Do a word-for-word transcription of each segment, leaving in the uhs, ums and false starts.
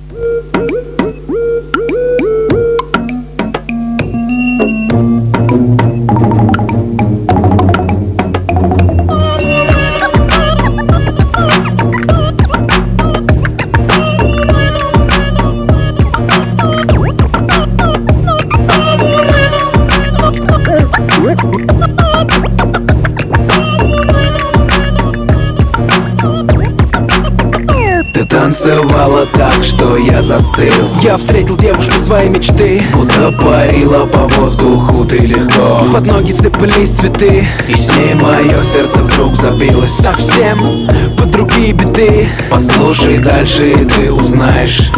Ты танцевала так, что я застыл. Я встретил девушку своей мечты, будто парила по воздуху ты легко. Под ноги сыпались цветы, и с ней мое сердце вдруг забилось совсем под другие беды. Послушай дальше, и ты узнаешь,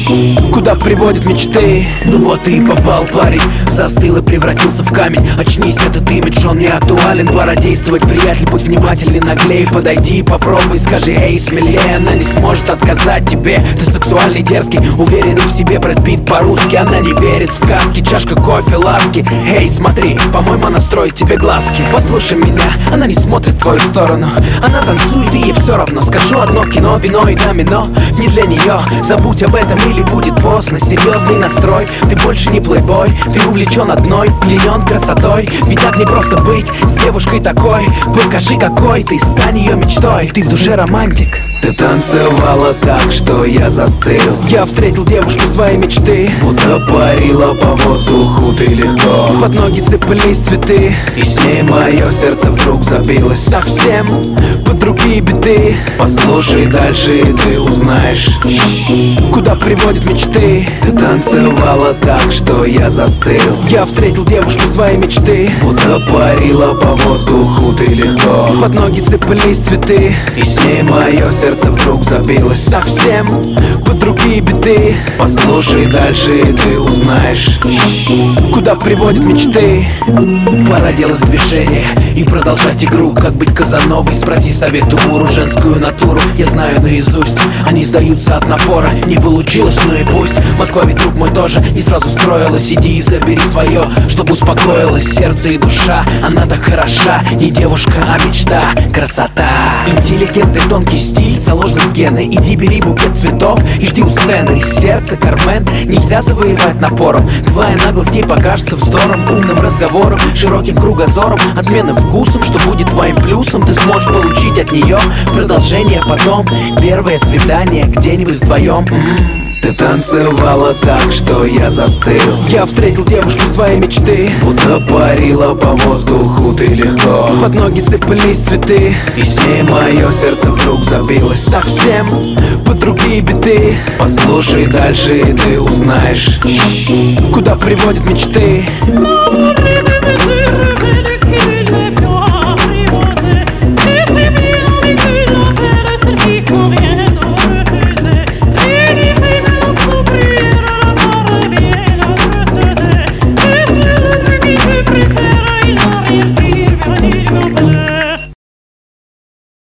куда приводят мечты. Ну вот ты и попал, парень, застыл и превратился в камень. Очнись, этот имидж, он не актуален. Пора действовать, приятель, будь внимательней, наглей. Подойди, попробуй, скажи, эй, смелее. Она не сможет отказать тебе. Ты сексуальный, дерзкий, уверенный в себе Брэд Питт по-русски. Она не верит в сказки, чашка кофе, ласки. Эй, смотри, по-моему, она строит тебе глазки. Послушай меня, она не смотрит в твою сторону. Она танцует, и ей все равно. Скажу одно: кино, вино и домино не для нее. Забудь об этом, или будет поздно. Серьезный настрой, ты больше не плейбой. Ты увлечен одной, пленен красотой. Ведь так не просто быть с девушкой такой. Покажи, какой ты, стань ее мечтой. Ты в душе романтик. Ты танцевала так, что я застыл. Я встретил девушку своей мечты, будто парила по воздуху ты легко. Под ноги сыпались цветы, и с ней мое сердце вдруг забилось совсем под другие беды. Послушай дальше, и ты узнаешь, куда приводят мечты. Ты танцевала так, что я застыл. Я встретил девушку своей мечты, будто парила по воздуху ты легко. Под ноги сыпались цветы, и с ней мое сердце вдруг забилось совсем под другие беды. Послушай дальше, и ты узнаешь, куда приводят мечты. Пора делать движение и продолжать игру. Как быть Казановой, спроси совет у гуру. Женскую натуру я знаю наизусть. Они сдаются от напора, не получилось, ну и пусть. Москва ведь, друг мой, тоже не сразу строилась. Иди и забери свое, чтобы успокоилось сердце и душа. Она так хороша, не девушка, а мечта. Красота, интеллигентный тонкий стиль заложен в гены. Иди бери букет цветов и жди у сцены. Сердце Кармен нельзя завоевать напором. Твоя наглость ей покажется вздором. Умным разговором, широким кругозором, отменным вкусом, что будет твоим плюсом. Ты сможешь получить от нее продолжение потом. Первое свидание где-нибудь вдвоем. Ты танцевала так, что я застыл. Я встретил девушку своей мечты, будто парила по воздуху ты легко. Под ноги сыпались цветы, и с ней мое сердце вдруг забилось совсем под другие беды. Послушай дальше, и ты узнаешь, куда приводят мечты.